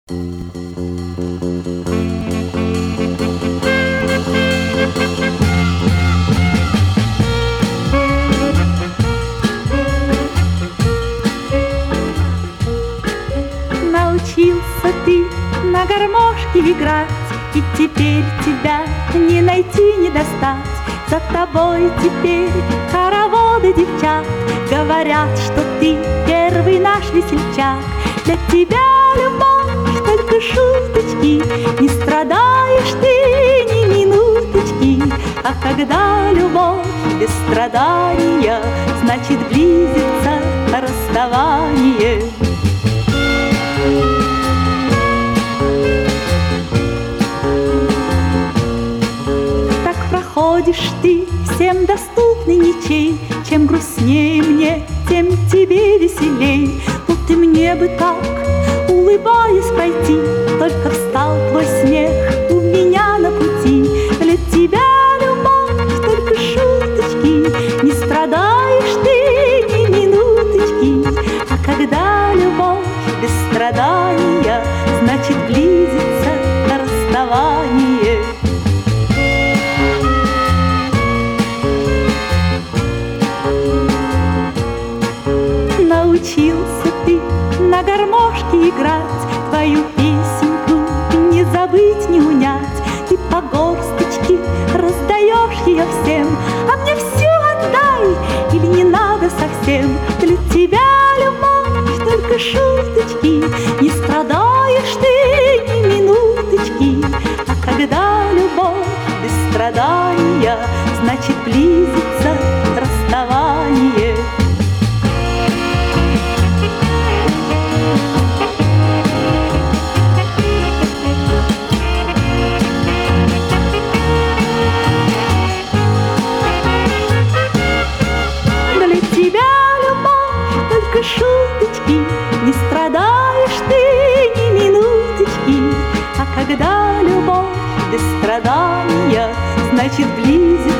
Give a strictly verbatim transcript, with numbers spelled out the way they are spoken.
Научился ты на гармошке играть, и теперь тебя не найти, не достать. За тобой теперь хороводы девчат говорят, что ты первый наш весельчак. Для тебя любовь только шуточки, не страдаешь ты ни минуточки. А когда любовь без страдания, значит близится расставание. Так проходишь ты, всем доступный ничей. Чем грустнее мне, тем тебе веселей. Вот и мне бы так, улыбаясь, пройти, только встал твой смех у меня на пути. Для тебя любовь только шуточки, не страдаешь ты ни минуточки. А когда любовь без страдания, значит близится расставание. Научился ты на гармошке играть, твою песенку не забыть, не унять. Ты по горсточке раздаешь ее всем, а мне всю отдай, или не надо совсем. Для тебя любовь только шуточки, не страдаешь ты ни минуточки. А когда любовь без страдания, значит близится расставание. Шуточки, не страдаешь ты ни минуточки. А когда любовь без страдания, значит близится